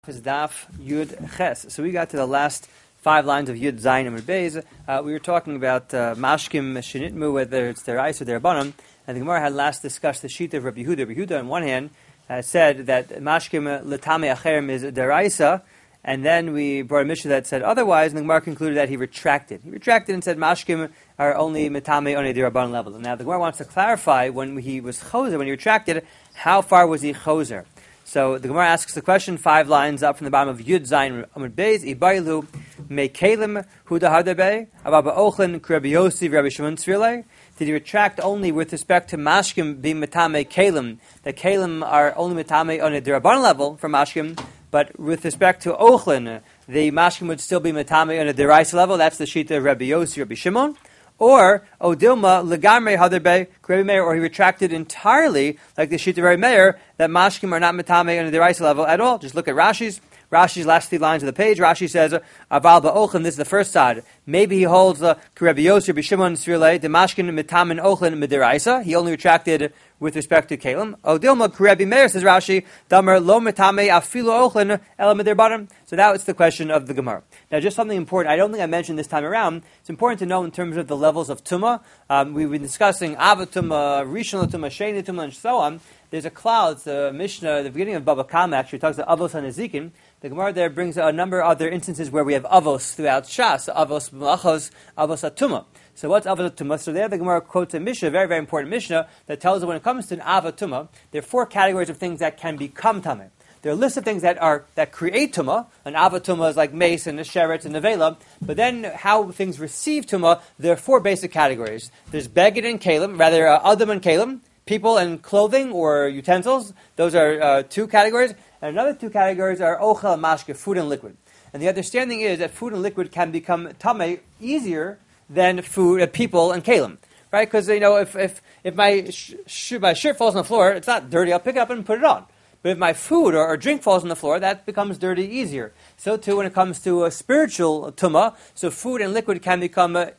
Is Daf Yud Ches. So we got to the last 5 lines of Yud Zayin and Beis. We were talking about Mashkim Shenitmu, whether it's their ice or their Banim, and the Gemara had last discussed the sheet of Rabbi Yehuda. Rabbi Yehuda, on one hand, said that Mashkim L'Tamei Acherim is deraisa, and then we brought a Mishnah that said otherwise, and the Gemara concluded that he retracted. He retracted and said Mashkim are only Metamei on a Diraban level. And now the Gemara wants to clarify when he was Choser, when he retracted, how far was he Choser? So the Gemara asks the question 5 lines up from the bottom of Yud Zayin Amud Beis. Ibailu mekelim huda hadabe ababa ochlin Rabbi Yossi Rabbi Shimon Tzvilei. Did he retract only with respect to mashkim being metame kelim? The kelim are only metame on a deraban level for mashkim, but with respect to ochlin, the mashkim would still be metame on a deraisa level. That's the shita of Rabbi Yossi Rabbi Shimon. Or Odilma legamre haderbe Rabbi Meir, or he retracted entirely, like the sheet of Rabbi Meir, that mashkim are not metame on the deraisa level at all. Just look at Rashi's last 3 lines of the page. Rashi says, Aval ba'ochlin, this is the first side. Maybe he holds Rabbi Yossi, Rabbi Shimon Tzvilei, the mashkin metamen ochlin midiraisa. He only retracted with respect to Kalim. Odilma Rabbi Meir, says Rashi, Damer lo metame afilu ochlin ela midirbanim. So that was the question of the Gemara. Now, just something important. I don't think I mentioned this time around. It's important to know in terms of the levels of Tumah. We've been discussing Ava Tumah, Rishon Tumah, Sheni Tumah, and so on. There's a cloud, it's a Mishnah, at the beginning of Baba Kama, actually, talks about Avos and Ezekim. The Gemara there brings a number of other instances where we have Avos throughout Shas, Avos Melachos, Avos Atumah. So what's Avos Atumah? So there the Gemara quotes a Mishnah, a very, very important Mishnah, that tells that when it comes to an Ava Tumah, there are 4 categories of things that can become Tameh. There are lists of things that create Tumah. An Ava Tumah is like mace and a sheret and nevela. But then how things receive Tumah, there are 4 basic categories. There's Beged and Kalim, rather Adam and Kalim, people and clothing or utensils. Those are 2 categories. And another 2 categories are Ochel and Mashke, food and liquid. And the understanding is that food and liquid can become Tameh easier than food, people and Kalim. Right? Because, if my shirt falls on the floor, it's not dirty, I'll pick it up and put it on. But if my food or drink falls on the floor, that becomes dirty easier. So too when it comes to a spiritual tumah, so food and liquid can become more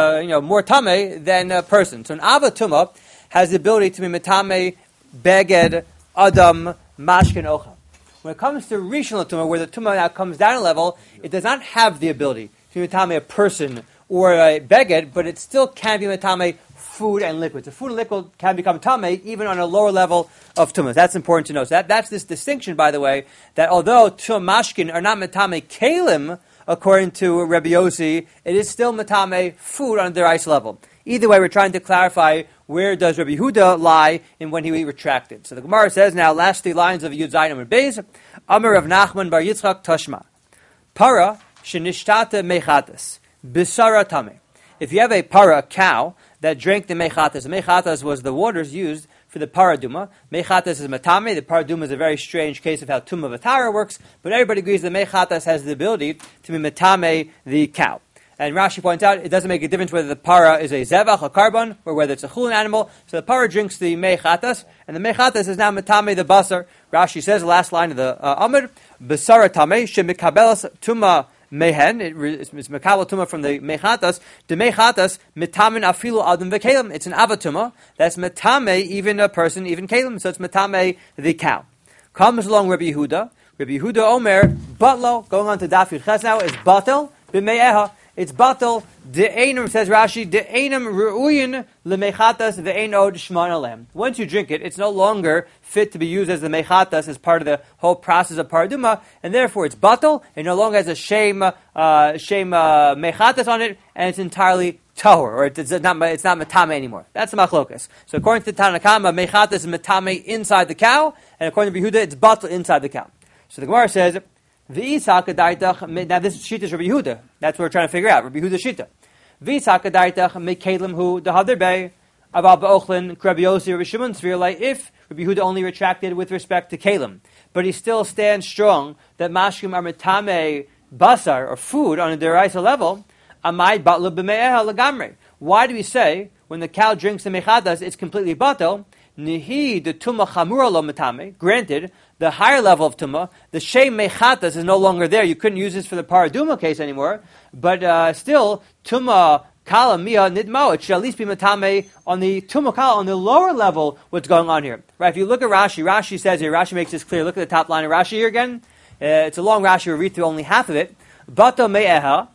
tameh than a person. So an ava tumah has the ability to be metame, beged, adam, mashkin, ochel. When it comes to rishon tumah, where the tumah now comes down a level, it does not have the ability to be metame a person or a beged, but it still can be metame food and liquid. So food and liquid can become tameh even on a lower level of tumah. That's important to know. So that's this distinction, by the way, that although mashkin are not metame kalim, according to Rabbi Yossi, it is still metame food on their ice level. Either way, we're trying to clarify where does Rabbi Yehuda lie in when he retracted. So the Gemara says now, last 3 lines of Yud Zayin and Beis, Amar of Nachman bar Yitzchak Tashma, Para shenishtata mechatas, bisara tameh. If you have a para, a cow, that drank the mechatas. The mechatas was the waters used for the paraduma. Mechatas is matame. The paraduma is a very strange case of how tumah vatara works, but everybody agrees that mechatas has the ability to be matame the cow. And Rashi points out it doesn't make a difference whether the para is a zevach, a carbon, or whether it's a chulin animal. So the para drinks the mechatas, and the mechatas is now matame the basar. Rashi says, the last line of the Amud, basara tameh shemikabelas tumah mehen, it's mekabel tumah from the mechatas. The mechatas metamen afilu adam v'kelim. It's an avatuma that's metame even a person, even kelim. So it's metame the cow. Comes along Rabbi Yehuda. Rabbi Yehuda Omer batlo. Going on to Daf Yud Ches now is batel b'me'eha. It's batel. De'enim, says Rashi, de'enim ru'uyin lemechatas ve'ein od shman alem. Once you drink it, it's no longer fit to be used as the mechatas, as part of the whole process of paraduma, and therefore it's batel. It no longer has a shame mechatas on it, and it's entirely tahor, or it's not matame anymore. That's the machlokas. So according to Tanakama, mechatas is matame inside the cow, and according to Yehuda, it's batel inside the cow. So the Gemara says, now this shita is Rabbi Yehuda. That's what we're trying to figure out. Rabbi Yehuda shita. If Rabbi Yehuda only retracted with respect to kalim, but he still stands strong that mashkim are metame basar or food on a deraisa level, why do we say when the cow drinks the mechadas it's completely batel? Nihi the tumah chamura lo metame. Granted, the higher level of tumah, the shem mechatas is no longer there. You couldn't use this for the paraduma case anymore. But still, tumah kala mia nidmao. It should at least be metame on the tumah kala, on the lower level. What's going on here, right? If you look at Rashi, Rashi says here. Rashi makes this clear. Look at the top line of Rashi here again. It's a long Rashi. We'll read through only half of it. Bato me'eha.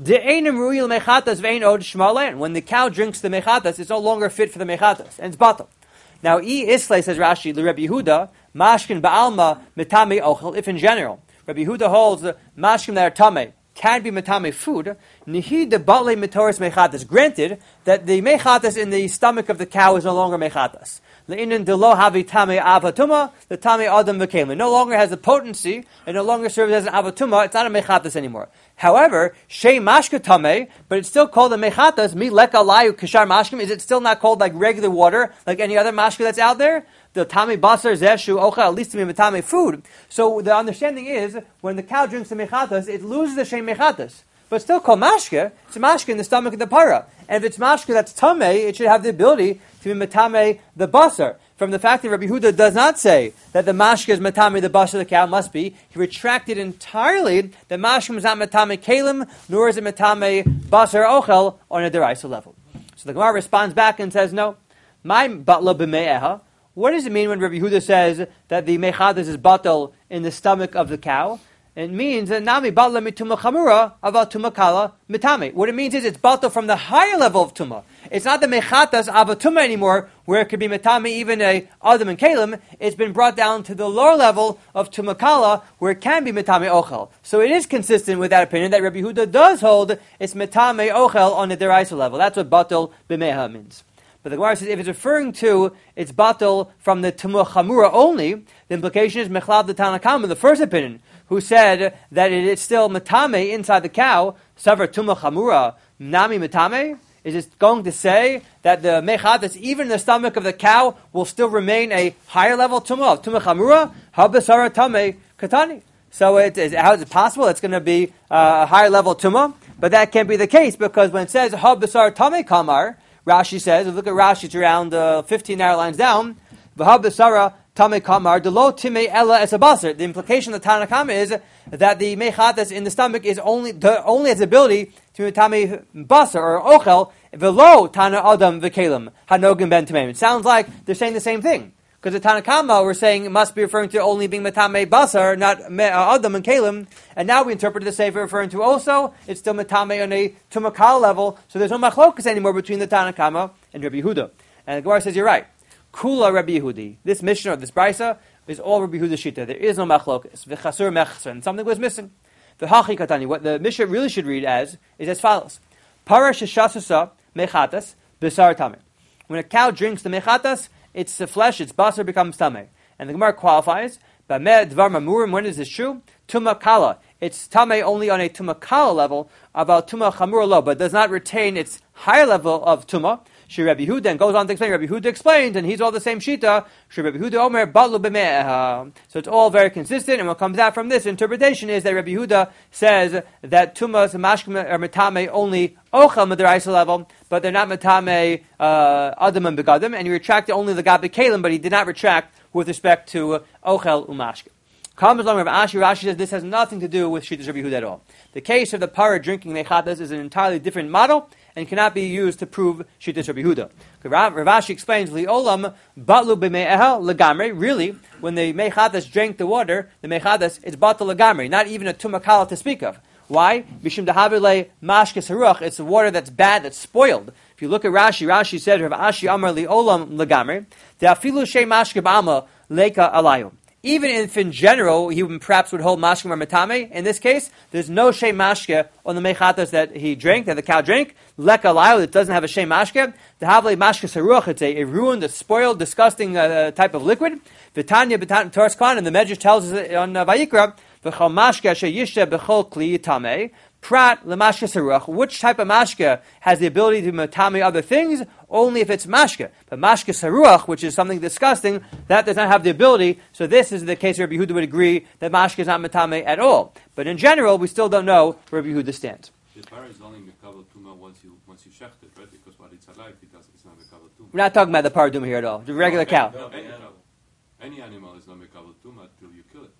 When the cow drinks the mechatas, it's no longer fit for the mechatas, and it's batal. Now, Islay says Rashi, the Rabbi Yehuda, mashkin ba'alma metame ochel. If in general, Rabbi Yehuda holds the mashkin that are tame can be metame food. Nihid the batle metoris mechatas. Granted that the mechatas in the stomach of the cow is no longer mechatas. Le'inin delo havi tame avatuma, the tame adam v'kelim. It no longer has the potency. It no longer serves as an avatuma. It's not a mechatas anymore. However, shei mashka tame, but it's still called a mechatas. Mi leka layu kishar mashkim. Is it still not called like regular water, like any other mashka that's out there? The tame basar zeshu ocha, at least to be metame food. So the understanding is when the cow drinks the mechatas, it loses the shei mechatas. But still called mashke, it's a mashke in the stomach of the para. And if it's mashke that's tameh, it should have the ability to be metame the basar. From the fact that Rabbi Yehuda does not say that the mashke is metame the basar of the cow, must be, he retracted entirely that mashke is not metame kalim, nor is it metame basar ochel on a deraisa level. So the Gemara responds back and says, no, my batla b'me'eha. What does it mean when Rabbi Yehuda says that the mechadas is batal in the stomach of the cow? It means that nami batla mituma chamura aval tuma kala mitame. What it means is it's batal from the higher level of tuma. It's not the mechatas avatuma anymore, where it could be mitame even a adam and kalim. It's been brought down to the lower level of tuma kala, where it can be mitame ochel. So it is consistent with that opinion that Rabbi Yehuda does hold it's mitame ochel on the deraisa level. That's what batal b'meha means. But the Gemara says if it's referring to its batal from the tumah chamura only, the implication is mechlav the Tanna Kama, the first opinion, who said that it is still matame inside the cow, savar tumah chamura, nami matame? Is it going to say that the mechatas, even in the stomach of the cow, will still remain a higher level tumah, of tumah chamura? Habasara tame katani. So how is it possible it's going to be a higher level tumah? But that can't be the case, because when it says habasara tame kamar, Rashi says, if you look at Rashi, it's around 15 narrow lines down, V'habasara Tame Kamar, Delo Time Ella Esabasar. The implication of the Tanna Kama is that the mechatas in the stomach is only has ability to Tame Basar or Ochel, Velo Tana Adam V'Kelim, Hanogim Ben Tamim. It sounds like they're saying the same thing. Because the Tanna Kama, we're saying it must be referring to only being Metame Basar, not Adam and Kalim. And now we interpret the Sefer referring to also, it's still Metame on a Tumakal level, so there's no machlokas anymore between the Tanna Kama and Rabbi Yehuda. And the Gemara says, you're right. Kula Rabbi Yehudi. This Mishnah, this Brisa, is all Rabbi Yehuda's Shita. There is no machlokas. V'chasur mechsar. And something was missing. V'hachi katani. What the Mishnah really should read is as follows. Para sheshasasa mechatas b'sar tameh. When a cow drinks the mechatas, its flesh, its basar becomes tameh. And the Gemara qualifies, B'ameh dvar mamurim, when is this true? Tuma kala. It's tameh only on a tuma kala level, about tuma chamura lo, but does not retain its higher level of tuma. Shi Rabbi Yehuda, and goes on to explain, Rabbi Yehuda explains, and he's all the same shita, Shi Rabbi Yehuda omer batlu b'me'eha. So it's all very consistent, and what comes out from this interpretation is that Rabbi Yehuda says that tumas and mashkim are metame only ochel madaraisa level, but they're not metame adam and begadim, and he retracted only the gabi kalim, but he did not retract with respect to ochel umashkim. Comes along with Rashi says this has nothing to do with Shittas Rabbi Yehuda at all. The case of the para drinking mechatas is an entirely different model and cannot be used to prove Shittas Rabbi Yehuda. Rav Ashi explains, Li'olam batlu b'me'eha legamri. Really, when the mechatas drank the water, the mechatas, it's batal legamri, not even a tumakala to speak of. Why? Bishum dahavile mashkes haruch. It's water that's bad, that's spoiled. If you look at Rashi said, Rav Ashi amar li'olam legamri, de'afilu shei mashke b'ama leka alayu. Even if in general he perhaps would hold mashke or metame, in this case, there's no shei mashke on the mechatas that he drank, that the cow drank. Leka alayu, it doesn't have a shei mashke. Dehavile mashke saruch, it's a ruined, a spoiled, disgusting type of liquid. V'tanya b'tan Toras Khan, and the Medrash tells us on Vayikra, v'chol mashke asher yishte b'chol kli tameh. Prat lemashke saruch. Which type of mashke has the ability to matame other things? Only if it's mashke. But mashke saruch, which is something disgusting, that does not have the ability. So this is the case where Rabbi Yehuda would agree that mashke is not matame at all. But in general, we still don't know where Rabbi Yehuda stands. The para is only mekabel tuma once you shecht it, right? Because while it's alive, it's not mekabel tuma. We're not talking about the paraduma here at all. The regular cow. Any animal is not mekabel tuma till you kill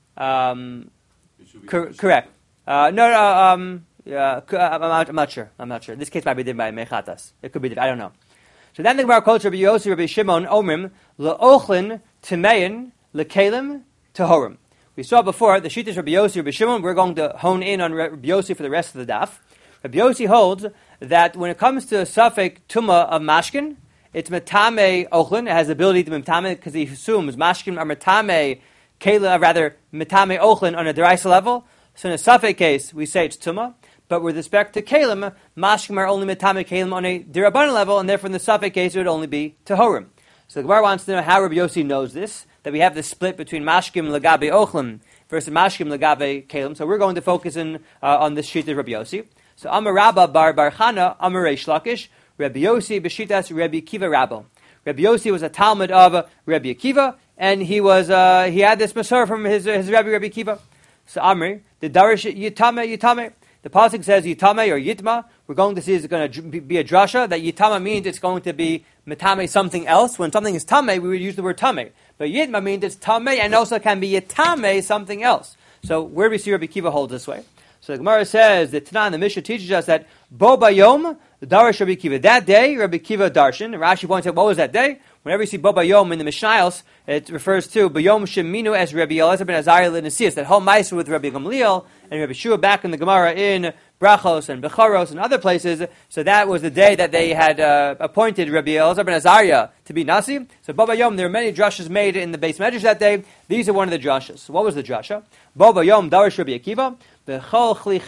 it. Correct. No. Yeah, I'm not sure. In this case, might be done by mechatas. It could be different. I don't know. So then the Gemara quotes Rabbi Yossi, Rabbi Shimon, Omrim, le'ochlin timein le'kelim tehorim. We saw before the Shittas Rabbi Yossi, Rabbi Shimon. We're going to hone in on Rabbi Yossi for the rest of the daf. Rabbi Yossi holds that when it comes to Safek Tumah of Mashkin, it's Metame Ochlin. It has the ability to Metame because he assumes Mashkin are Metame Kela, rather Metame Ochlin on a Deraisa level. So in a Safek case, we say it's Tumah. But with respect to Kalim, Mashkim are only Metame Kalim on a Dirabanan level, and therefore in the Safek case it would only be Tahorim. So the Gemara wants to know how Rabbi Yossi knows this, that we have this split between Mashkim Lagabe Ochlim versus Mashkim Lagabe Kalim. So we're going to focus on this sheet of Rabbi Yossi. So Amar Rabba Bar Chana Amar Reish Lakish, Rabbi Yossi B'Shitas Rabbi Akiva Rabbo. Rabbi Yossi was a Talmud of Rabbi Akiva, and he had this Masor from his Rabbi Akiva. So Amri, the Darish Yitame. The pasuk says Yitame or Yitma. We're going to see it's going to be a drasha that Yitama means it's going to be Metame something else. When something is Tame, we would use the word Tame. But Yitma means it's Tame and also can be Yitame something else. So where do we see Rabbi Kiva holds this way? So the Gemara says that Tanan, the Mishnah teaches us that Bo Bayom, the Darish Rabbi Kiva. That day, Rabbi Kiva Darshan. And Rashi points out, what was that day? Whenever you see Bo Bayom in the Mishnayos, it refers to Bayom Sheminu as Rabbi Elazar ben Azariah L'Nesias, that whole Ma'aser with Rabbi Gamliel and Rabbi Shua back in the Gemara in Brachos and Becharos and other places. So that was the day that they had appointed Rabbi Elazar ben Azariah to be Nasi. So Bo Bayom, there were many drashas made in the base medrash that day. These are one of the drashas. So what was the drasha? Bo Bayom Darish Rabbi Akiva. The pasuk's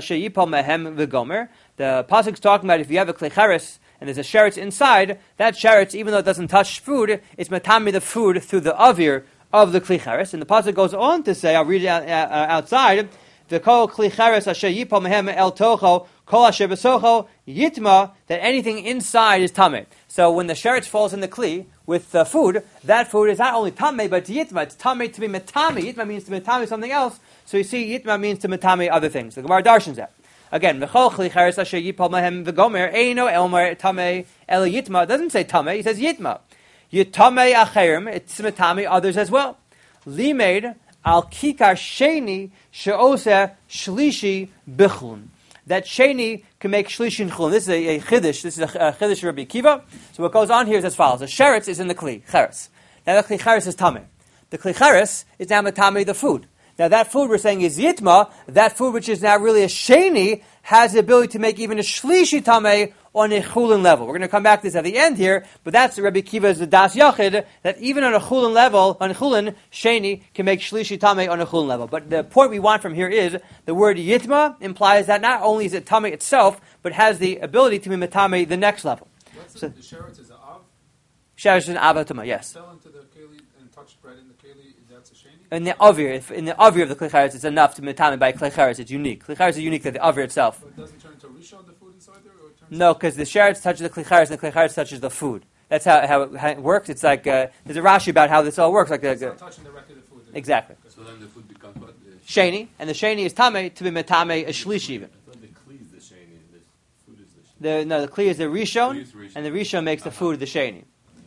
talking about if you have a klicheres and there's a sheretz inside, that sheretz, even though it doesn't touch food, it's matami the food through the avir of the klicheres. And the pasuk goes on to say, I'll read it outside, the kol klicheres asher yipol mehem el tocho kol asher besocho yitma, that anything inside is tameh. So when the sheretz falls in the kli with food, that food is not only tameh but yitma. It's tameh to be metami. Yitma means to metami something else. So you see, Yitma means to metame other things. The Gemara darshans that. Again, V'chol chlicheres asher yipol mehem v'gomer eino elmer tameh el Yitma. It doesn't say tameh, it says Yitma. Yitameh acherim, it's metame others as well. Limeid al kikar sheni she'oseh shlishi bichlun. That sheni can make shlishi chulun. This is a chiddush. This is a chiddush of Rabbi Akiva. So what goes on here is as follows: the sheretz is in the kli cheres. Now the kli cheres is tameh. The kli cheres is now metame the food. Now that food we're saying is Yitma, that food which is now really a Sheni, has the ability to make even a Shlishi Tameh on a Chulin level. We're going to come back to this at the end here, but that's Rabbi Kiva's Das Yachid, that even on a Chulin level, on a Chulin, Sheni can make Shlishi Tameh on a Chulin level. But the point we want from here is, the word Yitma implies that not only is it Tameh itself, but has the ability to be Metame the next level. What's so, the sheretz is an Av? Sheretz is an Av Tameh, yes. Fell into the keli and touched bread in the keli, that's a Sheni? In the avir of the klicheres, it's enough to metame by klicheres. It's unique. Klicheres is unique to the avir itself. So it doesn't turn into rishon, the food inside there? Or it turns no, because the sheretz touches the klicheres and the klicheres touches the food. That's how it works. It's like, there's a Rashi about how this all works. Like it's not touching directly the food. Exactly. So then the food becomes what? Sheni, and the sheni is tame to be metame a shlish even. I thought the kli is the sheni, the food is the sheni. The kli is the rishon, and the rishon makes the food the sheni.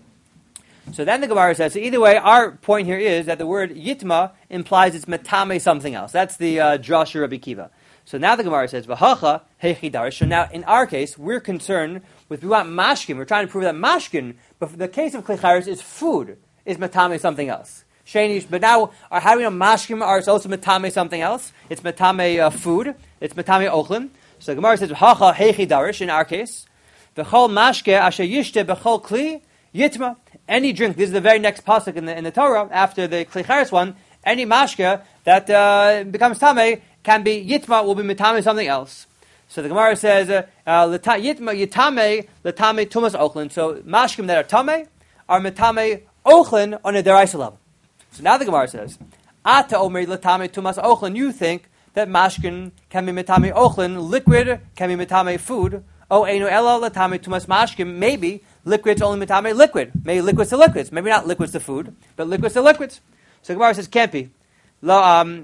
So then the Gemara says, so either way, our point here is that the word Yitma implies it's metame something else. That's the drasha Rabbi Kiva. So now the Gemara says, V'hacha heichi darish. So now in our case, we're concerned with, we want mashkin. We're trying to prove that mashkin, but for the case of klicharis, is food, is metame something else. Shenish, but now, how do we know mashkin are also metame something else? It's metame food. It's metame ochlin. So the Gemara says, V'hacha heichi darish in our case. V'chol mashke asher yishte b'chol kli Yitma. Any drink, this is the very next pasuk in the Torah, after the klicheres one, any mashka that becomes tameh can be Yitma, will be metame something else. So the Gemara says, Yitma, Yitame, Latame, Tumas Ochlin. So mashkim that are tameh are metame Ochlin on a deraisa level. So now the Gemara says, Ata Omer Latame, Tumas Ochlin, you think that mashkin can be metame Ochlin, liquid can be metame food, Einu Ela Latame, Tumas Mashkim, maybe liquids only metame liquid. Maybe liquids to liquids. Maybe not liquids to food, but liquids to liquids. So Gemara says can't be. Lo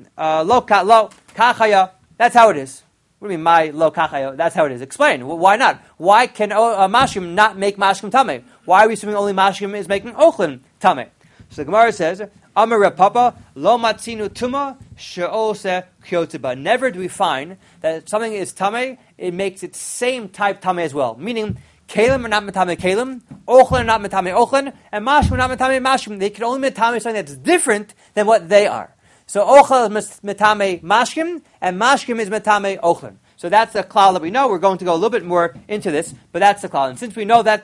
kachaya. That's how it is. What do you mean my lo kachaya? That's how it is. Explain. Well, why not? Why can mashkim not make mashkim tameh? Why are we assuming only mashkim is making ochlin tameh? So the Gemara says, Amar Reb Papa lo matzinu tuma she'ose kyotiba. Never do we find that something is tameh, it makes its same type tameh as well. Meaning, Kalim are not metame kalim, ochlin are not metame ochlin, and mashkim are not metame mashkim. They can only metame something that's different than what they are. So ochel is metame mashkim, and mashkim is metame ochlin. So that's the klal that we know. We're going to go a little bit more into this, but that's the klal. And since we know that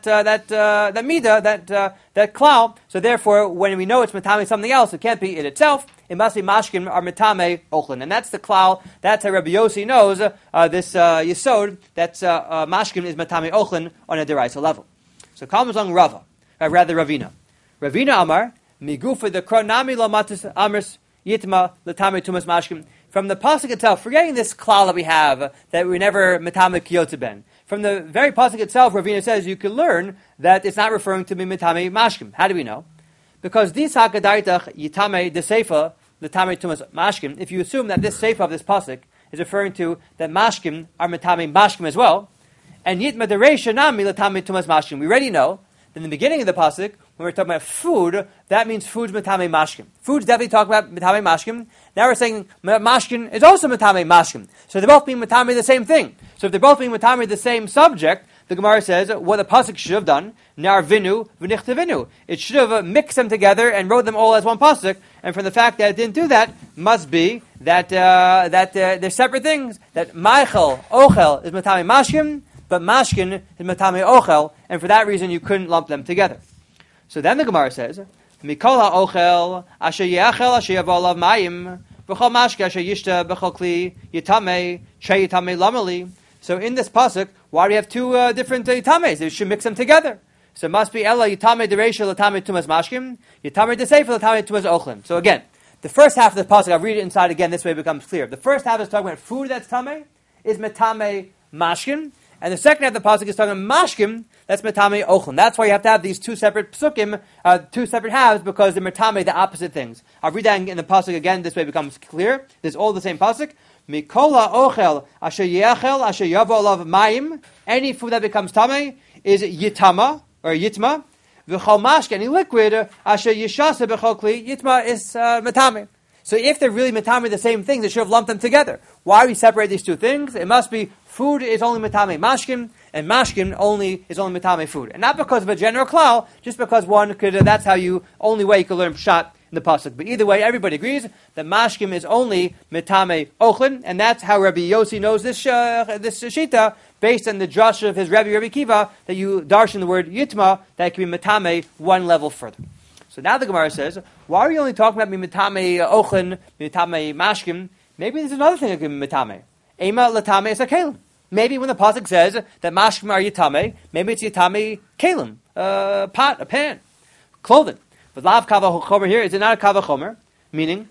midah, that klal, so therefore, when we know it's metame something else, it can't be it itself. It must be mashkim or metame ochlin, and that's the klal. That's how Rabbi Yossi knows this yesod that mashkim is metame ochlin on a deraisa level. So comes along Rava, Ravina. Ravina Amar migufa the kronami lamatis amers yitma letame tumas mashkim. From the pasuk itself, forgetting this klal that we have, that we never metame kiyotze ben. From the very pasuk itself, Ravina says you can learn that it's not referring to metame mashkim. How do we know? Because this hakadaitach yitame the seifa letame tumas mashkim. If you assume that this seifa of this pasuk is referring to that mashkim are metame mashkim as well, and yitma the reisha nami letame tumas mashkim. We already know that in the beginning of the pasuk, when we're talking about food, that means food's metame mashkim. Food's definitely talking about metame mashkim. Now we're saying mashkin is also metame mashkim. So they're both being metame the same thing. So if they're both being metame the same subject, the Gemara says what the pasuk should have done, narvinu v'nichtavinu. It should have mixed them together and wrote them all as one pasuk. And from the fact that it didn't do that, must be that they're separate things. That maichel, ochel is metame mashkim, but mashkin is metame ochel, and for that reason you couldn't lump them together. So then the Gemara says, Mikol ha'ochel, asher ye'achel, asher yavo alav mayim, v'chol mashke, asher yishta, b'chol kli, yitame, tre yitame lamali. So in this pasuk, why do we have two different yitames? They should mix them together. So it must be ella yitame dereisha l'tame tumas mashkim, yitame deseifa l'tame tumas ochlin. So again, the first half of the pasuk, I'll read it inside again, this way it becomes clear. The first half is talking about food that's tame, is metame mashkim, and the second half of the pasuk is talking about mashkim, that's metame ochlin. That's why you have to have these two separate psukim, two separate halves, because they're metame, the opposite things. I'll read that in the pasuk again, this way it becomes clear. There's all the same pasuk. Mikola ochel asher yeachel asher yavo alav mayim. Any food that becomes tame is yitama, or yitma. V'chol mashke, any liquid, asher yishasa b'chol kli, yitma is metame. So if they're really metame the same things, they should have lumped them together. Why we separate these two things? It must be food is only metame mashkim, and mashkim is only metame food. And not because of a general klal, just because one could, that's how only way you could learn pshat in the pasuk. But either way, everybody agrees that mashkim is only metame ochlin, and that's how Rabbi Yossi knows this shita, based on the drush of his Rabbi Kiva, that you darshan the word yitma, that can be metame one level further. So now the Gemara says, why are you only talking about metame ochlin, metame mashkim? Maybe there's another thing that can be metame. Ema latame is a kalim. Maybe when the pasuk says that mashkim are yitame, maybe it's yitame kalim, a pot, a pan, clothing. But lav kava chomer here, is it not a kava chomer? Meaning,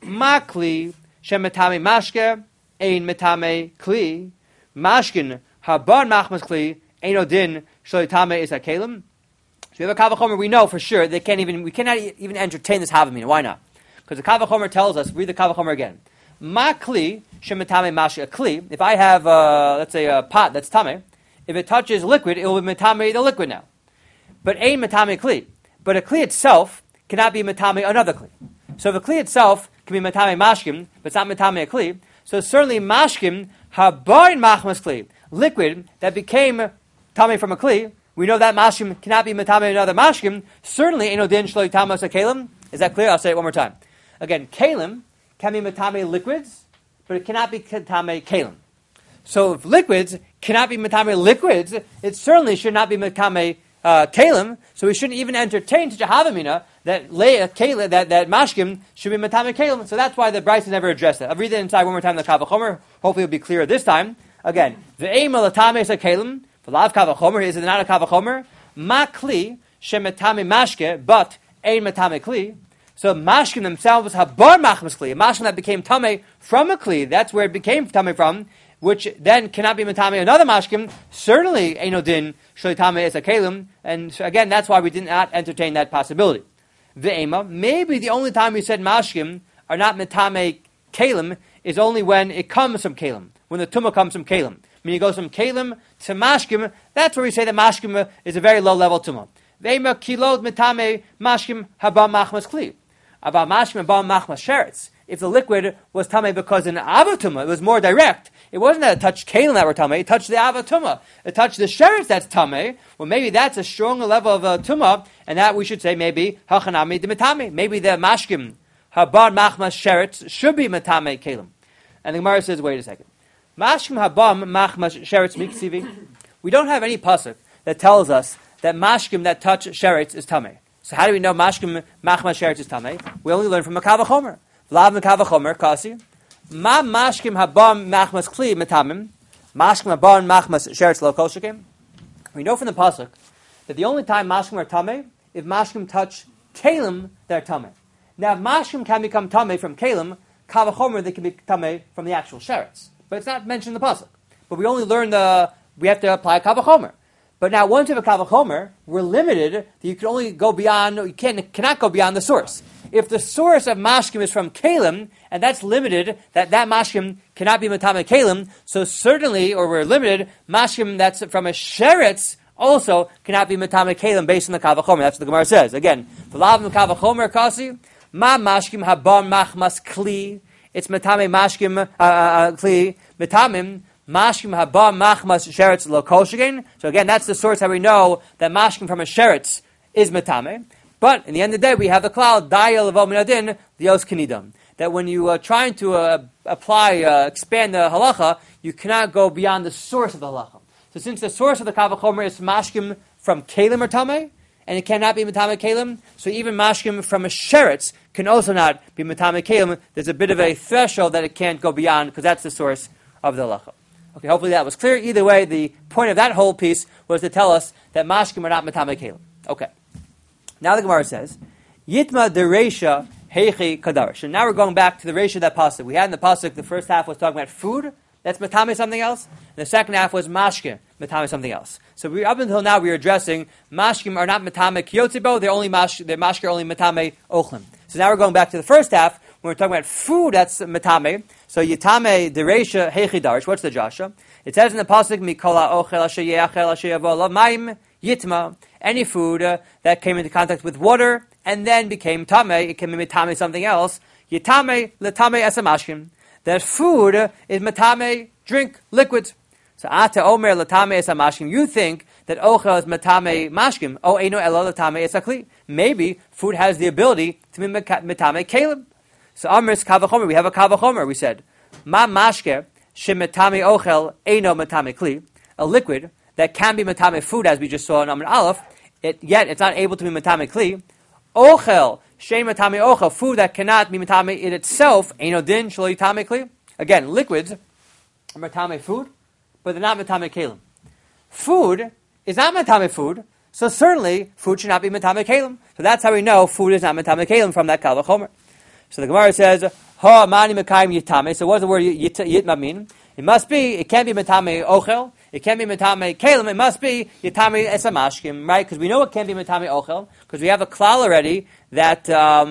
makli shem metame mashke, ein metame kli, mashkin habar machmas kli, ein odin shlo yitame is a kalim. So we have a kava chomer, we know for sure we cannot even entertain this havamina. Why not? Because the kava chomer tells us, read the kava chomer again. Ma kli shemetame mashke, a kli. If I have, let's say, a pot that's tame, if it touches liquid, it will be metame the liquid now. But ein metame kli. But a kli itself cannot be metame another kli. So if a kli itself can be metame mashkim, but it's not metame a kli, so certainly mashkim habarin machmas kli, liquid that became tame from a kli, we know that mashkim cannot be metame another mashkim. Certainly eno din shlo yitamos a kalim. Is that clear? I'll say it one more time. Again, kalim can be metame liquids, but it cannot be metame kalim. So if liquids cannot be metame liquids, it certainly should not be metame kalim. So we shouldn't even entertain such a havamina that that mashkim should be metame kalim. So that's why the Bryce never addressed it. I'll read it inside one more time. The kava chomer. Hopefully, it'll be clearer this time. Again, the aim latame is a kalim. The lav kava chomer is it not a kava chomer? Makli shemetame mashke, but ein metame kli. So mashkim themselves have bar machmas kli, a mashkim that became tame from a kli. That's where it became tame from, which then cannot be metame another mashkim. Certainly, eno din shloitame is a kalim, and again, that's why we did not entertain that possibility. Ve'ema, maybe the only time we said mashkim are not metame kalim is only when it comes from kalim, when the tumah comes from kalim. Meaning it goes from kalim to mashkim. That's where we say that mashkim is a very low level tumah. Ve'ema kilod metame mashkim haba machmas kli. About mashkim and bam machmas sheretz. If the liquid was tamei because in avatuma it was more direct, it wasn't that it touched kalim that were tamei, it touched the avatuma, it touched the sheretz that's tamei. Well, maybe that's a stronger level of tumah, and that we should say maybe hachanami demitame. Maybe the mashkim haba machmas sheretz should be matame kelim. And the Gemara says, wait a second. Mashkim haba machmas sheretz miksivi. We don't have any pasuk that tells us that mashkim that touch sheretz is tameh. So how do we know mashkim machmas sheretz is tameh? We only learn from Makav Chomer. Vlav Makav Chomer kasi. Ma mashkim habam machmas kli metamim. Mashkim habam machmas sheretz lo kol shekim. We know from the pasuk that the only time mashkim are tameh if mashkim touch kelim, they're tameh. Now, if mashkim can become tameh from kelim, kav chomer they can be tameh from the actual sheretz. But it's not mentioned in the pasuk. But we only learn we have to apply kav chomer. But now, once you have a kav chomer, we're limited that you can only go beyond. You cannot go beyond the source. If the source of mashkim is from kelim, and that's limited, that mashkim cannot be matame kelim, so certainly, or we're limited, mashkim that's from a sheretz also cannot be matame kelim based on the kav chomer. That's what the Gemara says. Again, v'lav kav chomer kasi ma mashkim habar machmas kli. It's matame mashkim kli metamim. Mashkim haba machmas sheretz lo kol shekin. So again, that's the source how we know that mashkim from a sheretz is metame. But in the end of the day, we have the cloud dayel of minadin dios kinidam. That when you are trying to expand the halacha, you cannot go beyond the source of the halacha. So since the source of the kav chomer is mashkim from kelim or tameh, and it cannot be metame kelim, so even mashkim from a sheretz can also not be metame kelim. There's a bit of a threshold that it can't go beyond because that's the source of the halacha. Okay, hopefully that was clear. Either way, the point of that whole piece was to tell us that mashkim are not matame kelim. Okay. Now the Gemara says, Yitma dereisha heichi kadarish. And now we're going back to the reisha of that pasuk. We had in the pasuk, the first half was talking about food, that's matame something else, and the second half was mashkim, matame something else. So up until now we are addressing mashkim are not matame kiyotzibo, they're mashkim only matame ochlim. So now we're going back to the first half, when we're talking about food, that's matame. So yitame dereisha heichi darish. What's the jasha? It says in the pasuk mikola ochel asher yeachel asher yavo maim yitma. Any food that came into contact with water and then became tameh, it can be matame something else. Yitame letame esamashkim. That food is matame drink liquids. So ata omer letame esamashkim. You think that ochel is matame mashkim? Oh eino elo letame esakli. Maybe food has the ability to be matame kelim. So Amris Kavachomer, we have a Kavachomer, we said. Ma mashke shemetame ochel eino matame kli. A liquid that can be matame food, as we just saw in Amr Aleph, yet it's not able to be matame kli. Ochel she matame ochel, food that cannot be matame in itself, eino din shelo yitame kli. Again, liquids are matame food, but they're not matame kelim. Food is not matame food, so certainly food should not be matame kelim. So that's how we know food is not matame kelim from that Kavachomer. So the Gemara says, "Ha mani mekayim yitame." So what does the word yitma mean? It must be. It can't be metame ochel. It can't be metame kelim. It must be yitame esamashkim, right? Because we know it can't be metame ochel because we have a klal already that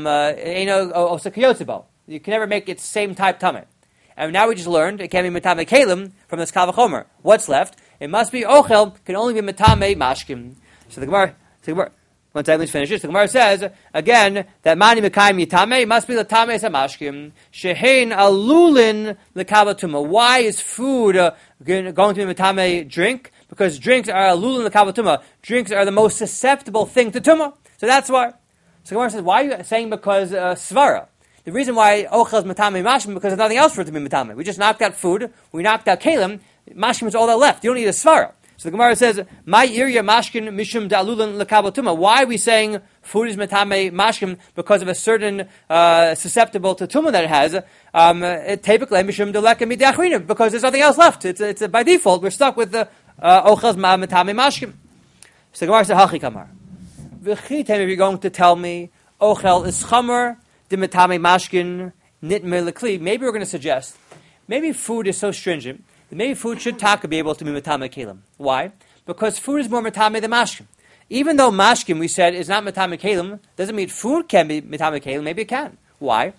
osakiyotzibo. You can never make it same type tameh. And now we just learned it can't be metame kelim from this Kavachomer. What's left? It must be ochel. Can only be metame mashkim. So the Gemara. Once I finish this, the Gemara says, again, that mani mekayim yitame must be l'tamei samashkim, shehein alulin l'kavatuma. Why is food going to be metame drink? Because drinks are alulin l'kavatuma. Drinks are the most susceptible thing to tuma. So that's why. So the Gemara says, why are you saying because svara? The reason why ochel is metame mashkim because there's nothing else for it to be metame. We just knocked out food, we knocked out kelim, mashkim is all that left. You don't need a svara. So the Gemara says, "My irya mashkin mishum da'alulan lekabotuma." Why are we saying food is metame mashkin because of a certain susceptible to tuma that it has? Typically mishum deleka midachrinim because there's nothing else left. It's by default we're stuck with the ochels metame mashkin. So the Gemara says, "Hachi kamar." V'chitem, if you're going to tell me ochel is chamer de metame mashkin nitme lekli, maybe we're going to suggest maybe food is so stringent. Maybe food should be able to be metame kelim. Why? Because food is more metame than mashkim. Even though mashkim, we said, is not metame kelim, doesn't mean food can be metame kelim. Maybe it can. Why?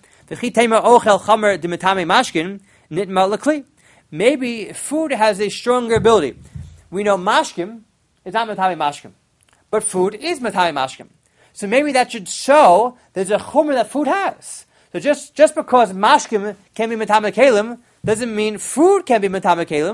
Maybe food has a stronger ability. We know mashkim is not metame mashkim, but food is metame mashkim. So maybe that should show there's a chumrah that food has. So just because mashkim can be metame kelim, doesn't mean food can be metame kelim.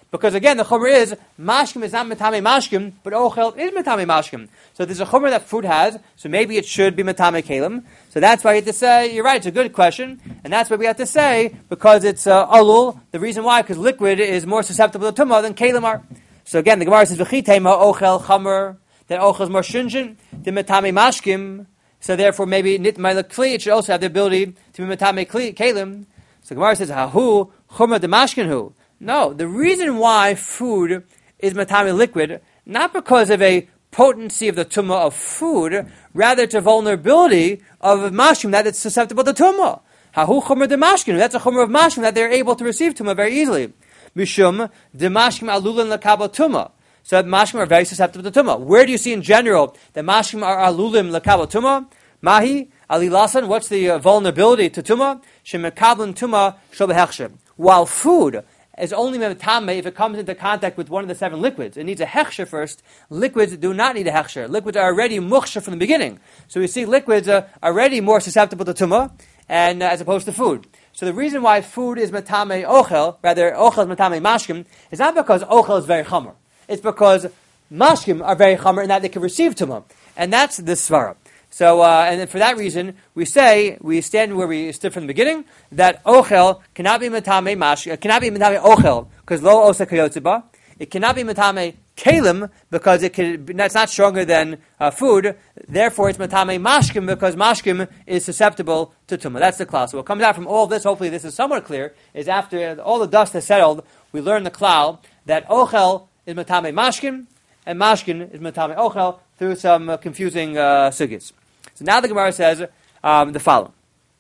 Because again, the chumrah is mashkim is not metame mashkim, but ochel is metame mashkim. So there's a chumrah that food has, so maybe it should be metame kelim. So that's why you have to say, you're right, it's a good question, and that's why we have to say, because it's alul, the reason why, because liquid is more susceptible to tumah than kelim are. So again, the Gemara says, v'chitema ochel chamer, that ochel is more shunjin than metame mashkim, so therefore maybe nitmai lekli, it should also have the ability to be metame kelim. So the Gemara says, hahu chumra de mashkinhu. No, the reason why food is matami liquid, not because of a potency of the tumah of food, rather it's a vulnerability of mashkim that it's susceptible to tumah. Hahu chumra de mashkin. That's a chumra of mashkim that they're able to receive tumah very easily. Mishum de mashkim alulin lakabel tumah. So mashkim are very susceptible to tumah. Where do you see in general that mashkim are alulim lakabel tumah? Mahi alilasan. What's the vulnerability to tumah? Shemekabel tumah shobehechshem. While food is only metame if it comes into contact with one of the 7 liquids. It needs a hechsher first. Liquids do not need a hechsher. Liquids are already mukhsher from the beginning. So we see liquids are already more susceptible to tumah, and as opposed to food. So the reason why food is metame ochel, rather ochel is metame mashkim, is not because ochel is very chamer. It's because mashkim are very chamer in that they can receive tumah. And that's the svara. So, and then for that reason, we stand where we stood from the beginning, that ochel cannot be metame cannot be metame ochel, because lo osa kayotziba. It cannot be metame kelim, because that's not stronger than food. Therefore, it's metame mashkim, because mashkim is susceptible to tumah. That's the klal. So what comes out from all of this, hopefully this is somewhat clear, is after all the dust has settled, we learn the klal that ochel is metame mashkim, and mashkin is metame ochel, through some confusing sugis. So now the Gemara says the following: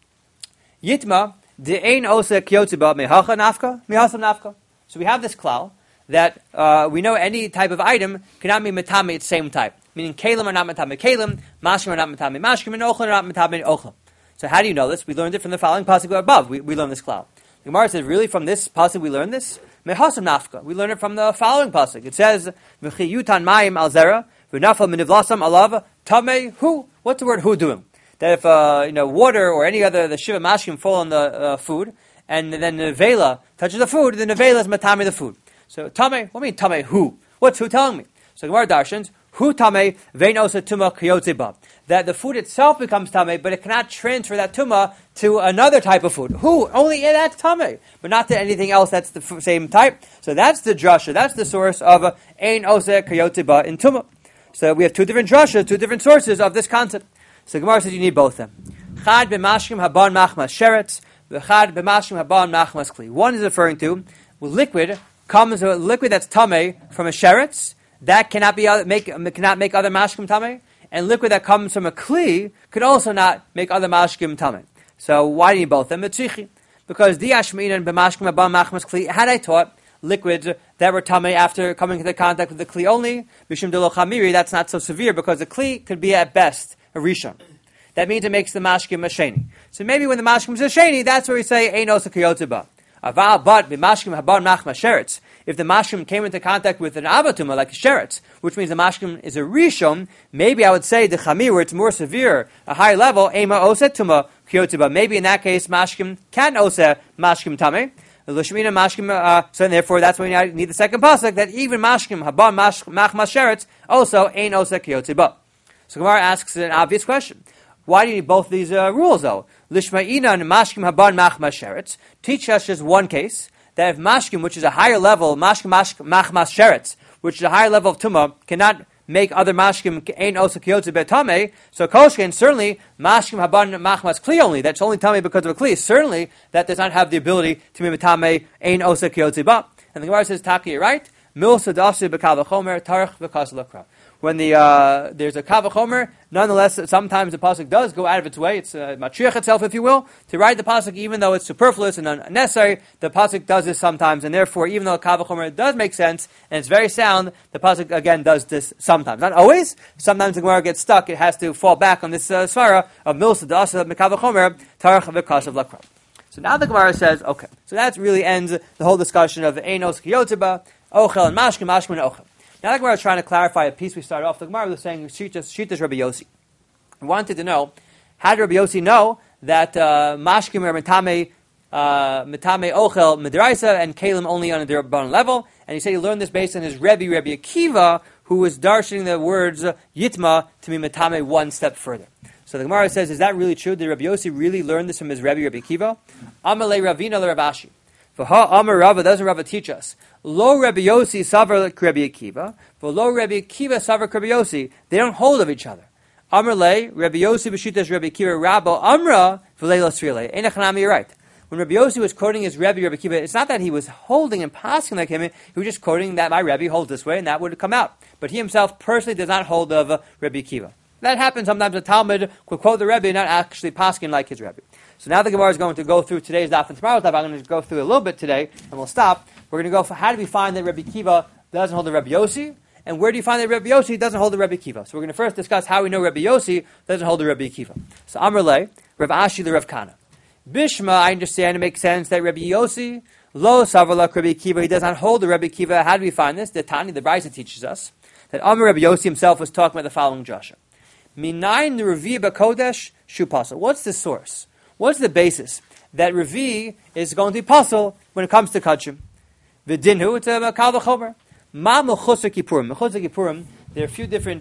Yitma de'ein osa kiyotziba mehacha nafka mehasam nafka. So we have this klal that we know any type of item cannot be metame its same type. Meaning kelim are not metame kelim, mashkim are not metame mashkim, and ochel are not metame ochel. So how do you know this? We learned it from the following pasuk above. We learned this klal. The Gemara says, really from this pasuk we learned this? Mehasam nafka. We learn it from the following pasuk. It says, v'chiyutan mayim al zera. What's the word hu doing? That if water or any other the shiva mashkim fall on the food, and then the nevela touches the food, the nevela is matame the food. So tame, what do you mean tame hu? What's hu telling me? So Gemara darshans hu tame vein osa tuma kiyotziba. That the food itself becomes tame, but it cannot transfer that tuma to another type of food. Hu only that's tame, but not to anything else that's the same type. So that's the drasha. That's the source of ein osa kiyotziba in tuma. So we have 2 different drashas, 2 different sources of this concept. So Gemara says you need both of them. Chad b'mashkim haban machmas sheretz, v'chad b'mashkim haban machmas kli. One is referring to liquid that's tameh from a sheretz that cannot make other mashkim tameh, and liquid that comes from a kli could also not make other mashkim tameh. So why do you need both of them? Mitzichi, because diashminan b'mashkim haban machmas kli. Had I taught liquids that were tamei after coming into contact with the kli only, mishum de lo chamiri, that's not so severe because the kli could be at best a rishon. That means it makes the mashkim a sheni. So maybe when the mashkim is a sheni, that's where we say ein osa kiyotziba. Aval but b'mashkim habar machma sheretz. If the mashkim came into contact with an avatuma like a sheretz, which means the mashkim is a rishon, maybe I would say the chamir where it's more severe, a higher level, ema osa tuma kiyotziba. Maybe in that case mashkim can osa mashkim tamei. So therefore, that's when you need the second pasuk that even mashkim haban machmas sheretz also ain't osa kiyotziba. So Gemara asks an obvious question: why do you need both these rules though? Lishma'ina and mashkim haban machmas sheretz teach us just one case that if mashkim, which is a higher level, mashkim machmas sheretz, which is a higher level of tumah, cannot make other mashkim ain't osa kiyotziba tamei. So koshken certainly mashkim haban machmas kli only. That's only tamei because of a kli. Certainly that does not have the ability to be tamei ain't osa kiyotziba. And the Gemara says, Taki, you're right. Mil sadasi b'kal v'chomer tarich v'kas l'kra. When there's a kav v'chomer, nonetheless, sometimes the pasuk does go out of its way. It's matriach itself, if you will, to write the pasuk, even though it's superfluous and unnecessary. The pasuk does this sometimes, and therefore, even though kav v'chomer does make sense and it's very sound, the pasuk again does this sometimes, not always. Sometimes the Gemara gets stuck; it has to fall back on this svara of milsa da'asa mekav v'chomer tarach v'kasav lakra. So now the Gemara says, okay, so that really ends the whole discussion of the einos kiyotziba, ochel and mashkim and ochel. Now the Gemara is trying to clarify a piece we started off. The Gemara was saying, Shitas Rabbi Yossi. We wanted to know, how did Rabbi Yossi know that mashkim are metame Metame Ochel Midraisa, and Kalim only on a Derabban level. And he said he learned this based on his Rabbi Akiva, who was darshaning the words Yitma to be Metame one step further. So the Gemara says, is that really true? Did Rabbi Yossi really learn this from his Rabbi Akiva? Amalei Ravina Ravashi. V'ha Amar Rava, doesn't Rava teach us? Lo Rabbi Yossi savar Rabbi Akiva, v'lo Rabbi Akiva savar Rabbi Yossi. They don't hold of each other. Amar le Rabbi Yossi b'shitash Rabbi Akiva Rabba Amra v'lei Lasrile. Einachanami, you're right. When Rabbi Yossi was quoting his Rabbi Akiva, it's not that he was holding and passing like him. He was just quoting that my Rabbi holds this way, and that would come out. But he himself personally does not hold of Rabbi Akiva. That happens sometimes. A Talmud could quote the Rebbe and not actually passing like his Rebbe. So now the Gemara is going to go through today's daf and tomorrow's daf. I'm going to go through a little bit today, and we'll stop. We're going to go for how do we find that Rabbi Akiva doesn't hold the Rabbi Yossi, and where do you find that Rabbi Yossi doesn't hold the Rabbi Akiva? So we're going to first discuss how we know Rabbi Yossi doesn't hold the Rabbi Akiva. So Amar le, Rav Ashi the Rav Kana. Bishma, I understand it makes sense that Rabbi Yossi, lo savala Rabbi Akiva, he does not hold the Rabbi Akiva. How do we find this? The Tani, the Brisa teaches us that Amar Rabbi Yossi himself was talking about the following drasha. Minayin the Revi b'Kodesh shu pasal. What's the source? What's the basis that Revi is going to be pasal when it comes to kachim? V'dinhu, it's a kal v'chomer. Ma mechusar kippurim. Mechusar kippurim, there are a few different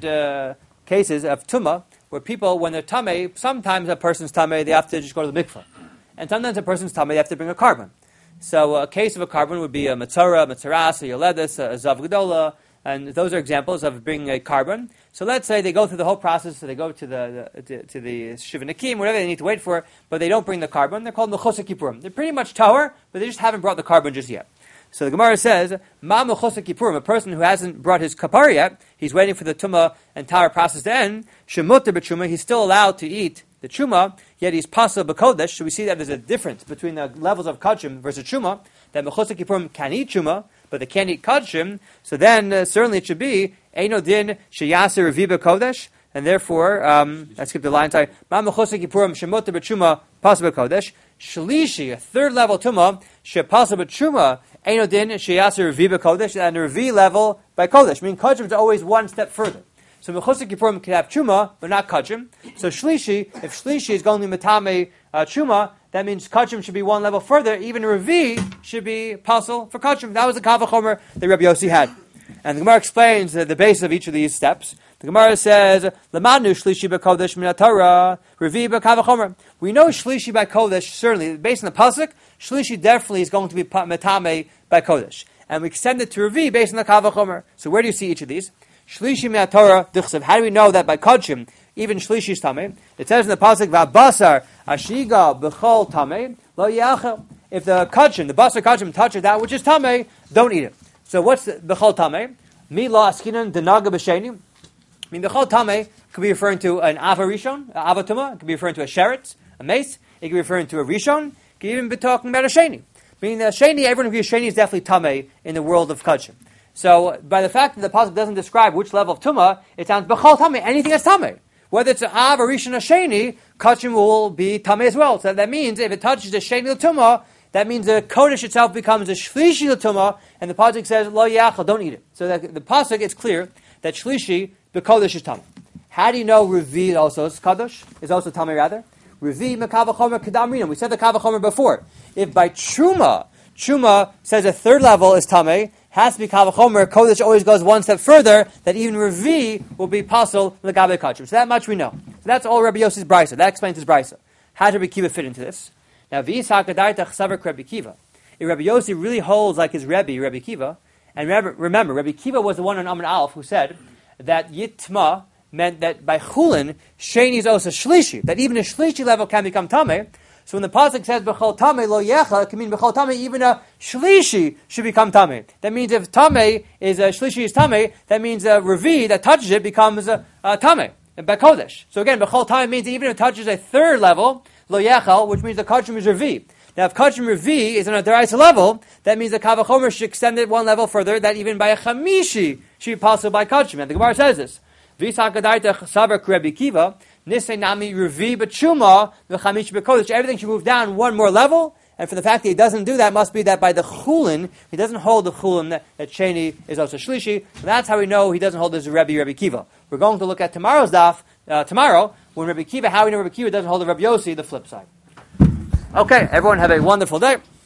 cases of tumah where people, when they're tamei, sometimes a person's tamei, they have to just go to the mikvah. And sometimes a person's tamei, they have to bring a carbon. So a case of a carbon would be a matzaras, a yoledis, a zav gedola, and those are examples of bringing a carbon. So let's say they go through the whole process, so they go to the Shiva Nakim, whatever they need to wait for, but they don't bring the carbon. They're called Mechusar Kippurim. They're pretty much tahor, but they just haven't brought the carbon just yet. So the Gemara says, Ma Mechusar Kippurim, a person who hasn't brought his kapar yet, he's waiting for the tumah and tahor process to end, Shemutar b'truma, he's still allowed to eat the truma, yet he's pasal b'kodesh. So we see that there's a difference between the levels of kachim versus truma, that Mechusar Kippurim can eat truma, but they can't eat kachim, so then certainly it should be Eino din sheyaser revi b'kodesh, and therefore, let's skip the line. Sorry, Ma mechusar kippurim shemutar b'truma pasal b'kodesh. Shlishi, a third level tuma shepasal b'truma Eino din sheyaser revi b'kodesh, and a revi level by kodesh. I mean, kachim is always one step further. So mechusar kippurim can have truma, but not kachim. So shlishi, if shlishi is going to matame truma, that means kachim should be one level further. Even Revi should be pasal for kachim. That was the kal v'chomer that Rabbi Yossi had. And the Gemara explains the base of each of these steps. The Gemara says, "Lamanu shlishi b'kodesh min haTorah, Revi b'kal v'chomer." We know shlishi by kodesh certainly based on the pasuk. Shlishi definitely is going to be metame by kodesh, and we extend it to Revi based on the kal v'chomer. So where do you see each of these? Shlishi min haTorah dichsav. How do we know that by kachim even shlishi is tamei? It says in the pasuk, "V'abasar ashiga b'chol tamei lo yachel." If the kachim, the basar kachim, touches that which is tamei, don't eat it. So what's the b'chol tamei? Mi lo askinan denaga b'sheni. I mean, b'chol tamei could be referring to an ava rishon, avatuma. It could be referring to a sheretz, a mace. It could be referring to a rishon. It could even be talking about a sheni. Meaning the sheni, everyone agrees sheni is definitely tamei in the world of kachim. So by the fact that the pasuk doesn't describe which level of tumah, it sounds b'chol tamei, anything that's tamei. Whether it's an av, a rishon, a sheni, kachim will be tamei as well. So that means if it touches the sheni l'tumah, that means the kodesh itself becomes a shlishi l'tumah, and the pasuk says lo yachal, don't eat it. So that the pasuk is clear that shlishi the kodesh is tamei. How do you know revi also is kadosh? Is also tamei rather. Revi mekav v'chomer kedam rina. We said the kav v'chomer before. If by truma says a third level is tamei, has to be kal v'chomer. Kodesh always goes one step further. That even Revi will be pasal l'gabe kachim. So that much we know. So that's all Rabbi Yossi's brisa. That explains his brisa. How did Rabbi Kiva fit into this? Now v'yisak adaitach savar Rabbi Kiva. If Rabbi Yossi really holds like his Rabbi Kiva, and remember, Rabbi Kiva was the one on Amud Aleph who said that yitma meant that by chulin sheni is also shlishi. That even a shlishi level can become tamei. So when the pasuk says b'chol tamei lo yecha, it can mean b'chol tamei even a shlishi should become tamei. That means if tamei is a shlishi is tamei, that means a revi that touches it becomes a tamei by kodesh. So again, b'chol tamei means even if it touches a third level lo yechal, which means the kachim is revi. Now if kachim revi is on a deraisa level, that means the kal v'chomer should extend it one level further. That even by a chamishi should be possible by kachim. And the Gemara says this: v'isakadaita savar Rabbi Kiva. Nisenami revi b'chuma v'chamish b'kodesh. Everything should move down one more level, and for the fact that he doesn't do that, must be that by the chulin he doesn't hold the chulin that sheni is also shlishi. So that's how we know he doesn't hold this Rabbi Kiva. We're going to look at tomorrow's daf tomorrow when Rabbi Kiva. How we know Rabbi Kiva doesn't hold the Rabbi Yossi, the flip side. Okay, everyone have a wonderful day.